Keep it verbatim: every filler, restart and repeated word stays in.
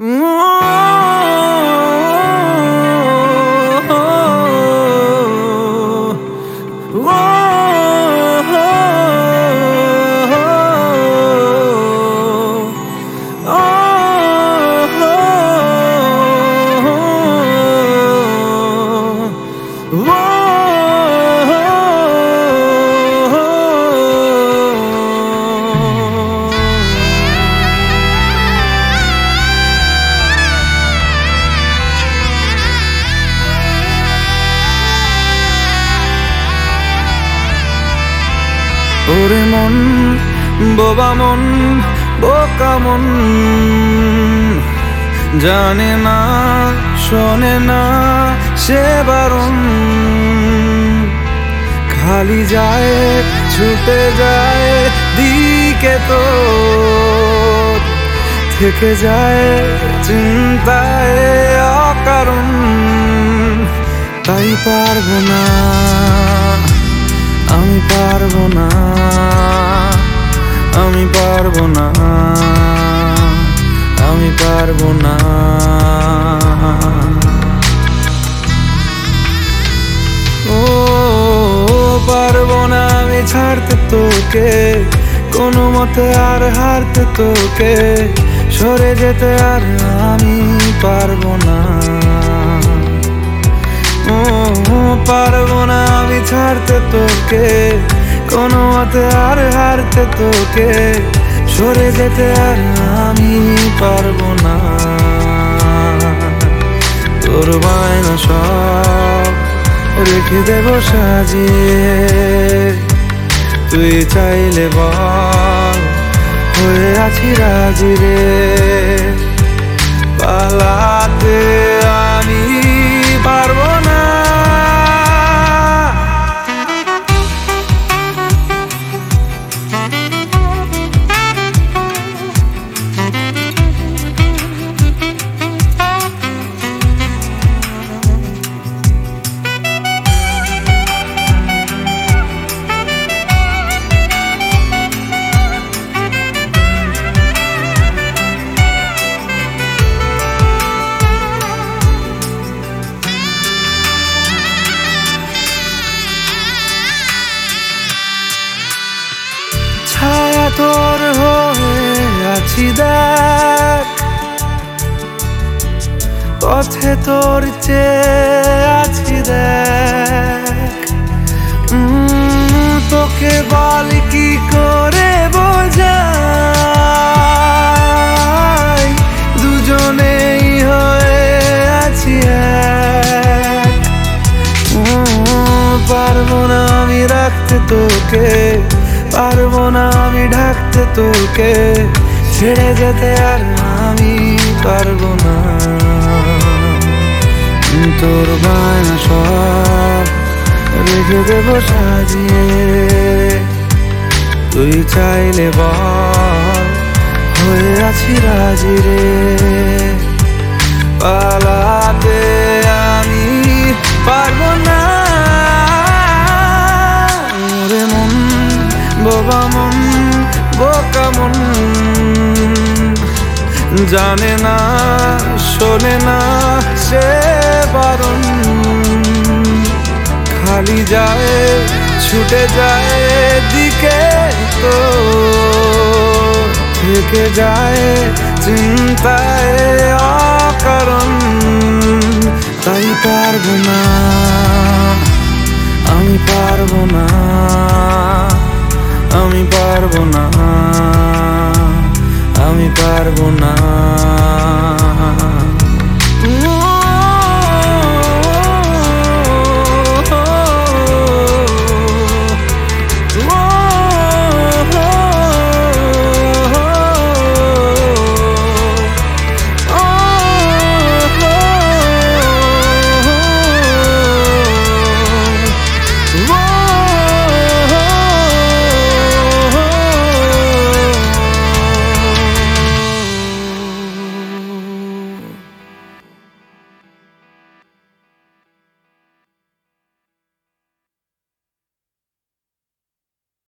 ওরে মন, বোবা মন, বোকা মন, জানে না শোনে না সে বারণ, খালি যায় ছুটে যায় দিকে তো থেকে যায় চিন্তায় অকারণ। তাই পারবো না, আমি পারবো না, আমি পারবো না, আমি পারবো না। ও পারবো না আমি ছাড়তে তোকে, কোনো মতে আর হারতে তোকে, সরে যেতে আর আমি পারবো না। ও পারবো না আমি ছাড়তে তোকে, কোনো মতে আর হারতে তোকে, সরে যেতে আর আমি পারবো না। তোর বায়না সব রেখে দেব সাজিয়ে, তুই চাইলে বল হয়ে আছি রাজি রে। পালাতে আমি পারবো না, ছায়া তোর হয়ে আছি দেখ, পথে তোর চেয়ে আছি দেখ। তোকে বল কি করে বোঝাই, দুজনেই হয়ে আছি এক। পারবো না আমি রাখতে তোকে, পারবো না আমি ঢাকতে তোকে, ছেড়ে যেতে আর আমি পারবো না। তোর বায়না সব রেখে দেব সাজিয়ে, তুই চাইলে বল হয়ে আছি রাজি রে। পালাতে আমি পারবো না, ওরে মন, বোবা মন, বোকা মন, জানে না শোনে না সে বারণ, খালি যায় ছুটে যায় দিকে তো থেকে যায় চিন্তায় অকারণ। তাই পারবো না, আমি পারবো না, আমি পারবো না, আমি পারবো না।